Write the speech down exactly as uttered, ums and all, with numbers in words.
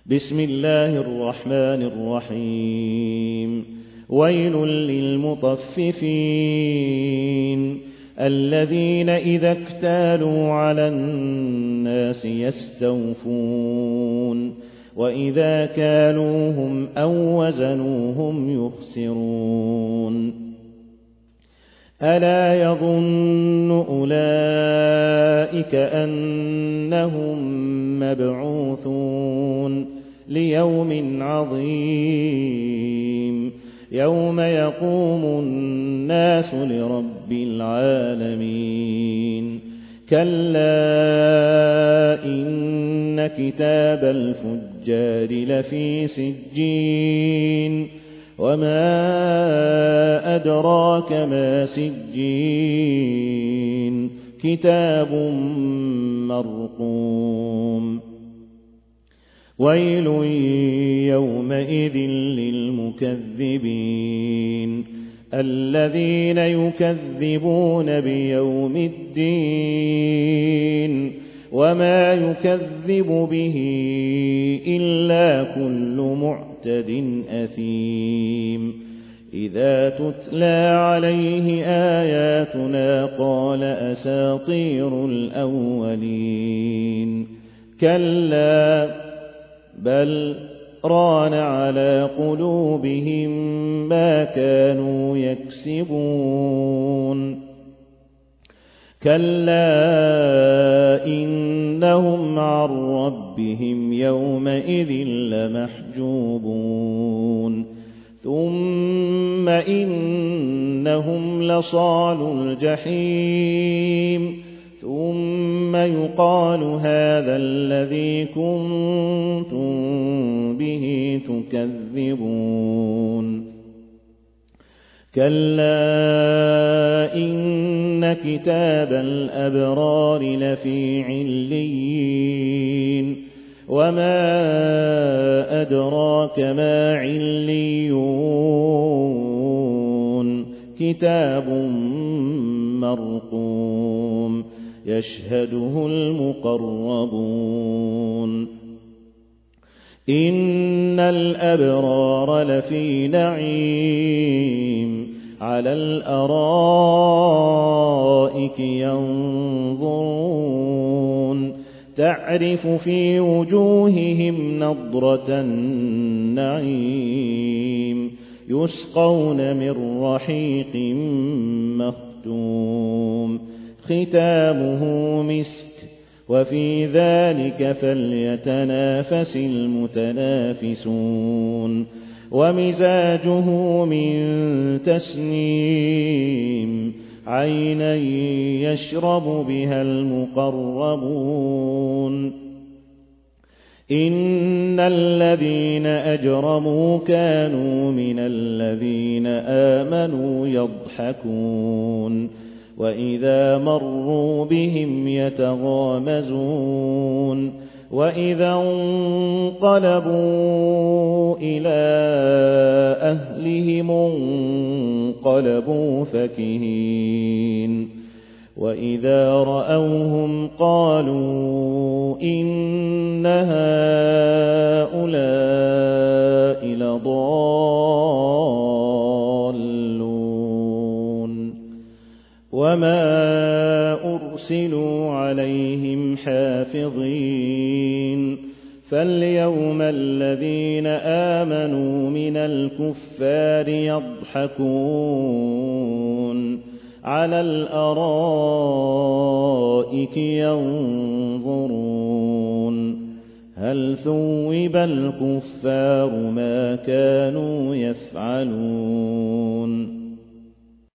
بسم الله الرحمن الرحيم ويل للمطففين الذين إذا اكتالوا على الناس يستوفون وإذا كالوهم أو وزنوهم يخسرون ألا يظن أولئك أنهم مبعوثون ليوم عظيم يوم يقوم الناس لرب العالمين كلا إن كتاب الفجار لفي سجين وما أدراك ما سجين كتاب مرقوم ويل يومئذ للمكذبين الذين يكذبون بيوم الدين وما يكذب به إلا كل معتد أثيم إذا تتلى عليه آياتنا قال أساطير الأولين كلا بل ران على قلوبهم ما كانوا يكسبون كلا إنهم عن ربهم يومئذ لمحجوبون ثم إنهم لصالو الجحيم ثم يقال هذا الذي كنتم به تكذبون كلا إن كتاب الأبرار لفي عليين وما أدراك ما عليون كتاب مرقوم يشهده المقربون إن الأبرار لفي نعيم على الأرائك ينظرون تعرف في وجوههم نضرة النعيم يسقون من رحيق مختوم ختامه مسك وفي ذلك فليتنافس المتنافسون ومزاجه من تسنيم عينا يشرب بها المقربون إن الذين أجرموا كانوا من الذين آمنوا يضحكون وإذا مروا بهم يتغامزون وإذا انقلبوا إلى أهلهم انقلبوا فكهين وإذا رأوهم قالوا إن هؤلاء لضالون وما أرسلوا عليهم حافظين فاليوم الذين آمنوا من الكفار يضحكون على الأرائك ينظرون هل ثوب الكفار ما كانوا يفعلون